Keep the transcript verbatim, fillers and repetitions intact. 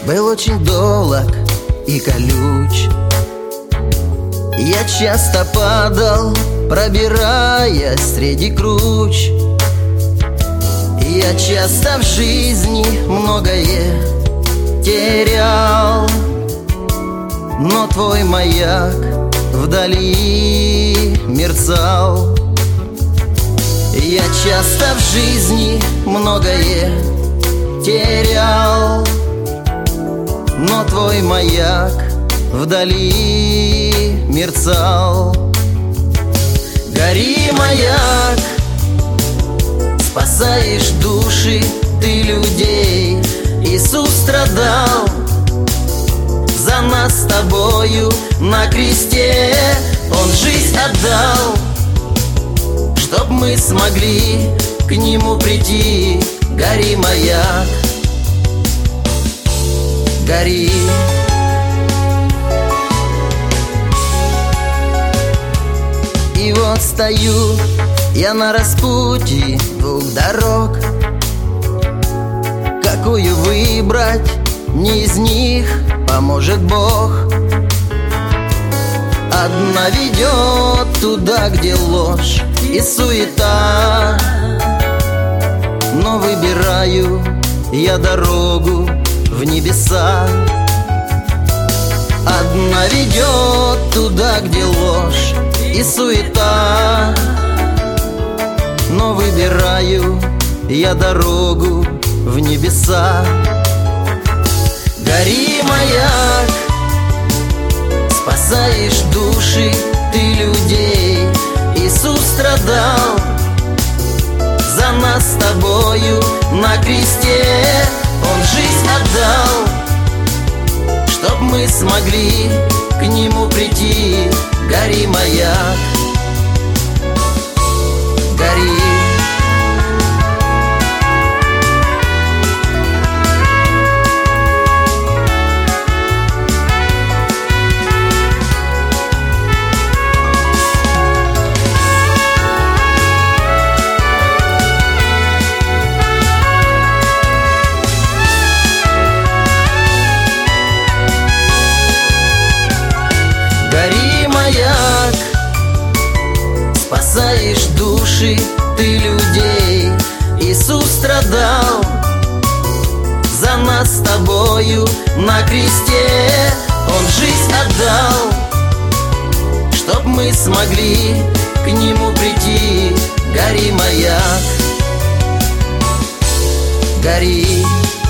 был очень долг и колюч. Я часто падал, пробираясь среди круч. Я часто в жизни многое терял, но твой маяк вдали мерцал. Я часто в жизни многое терял, но твой маяк вдали мерцал. Гори, маяк, спасаешь души ты людей. Иисус страдал за нас с тобою на кресте. Он жизнь отдал, чтоб мы смогли к Нему прийти. Гори, маяк, гори. И вот стою я на распутье двух дорог. Какую выбрать, не из них поможет Бог. Одна ведет туда, где ложь и суета, но выбираю я дорогу в небеса. Одна ведет туда, где ложь и суета, но выбираю я дорогу в небеса. Гори, маяк, спасаешь души ты людей. Иисус страдал за нас с тобою на кресте. Он жизнь отдал, чтоб мы смогли к Нему прийти. Гори, маяк, гори. Гори, маяк, спасаешь души ты людей. Иисус страдал за нас с тобою на кресте. Он жизнь отдал, чтоб мы смогли к Нему прийти. Гори, маяк, гори.